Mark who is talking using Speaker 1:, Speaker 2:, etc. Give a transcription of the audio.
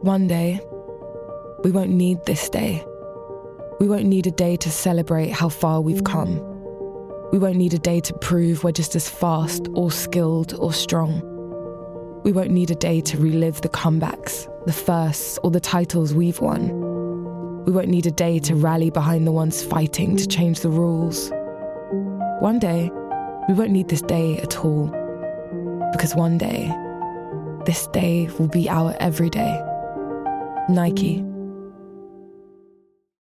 Speaker 1: One day, we won't need this day. We won't need a day to celebrate how far we've come. We won't need a day to prove we're just as fast or skilled or strong. We won't need a day to relive the comebacks, the firsts, or the titles we've won. We won't need a day to rally behind the ones fighting to change the rules. One day, we won't need this day at all. Because one day, this day will be our everyday. Nike.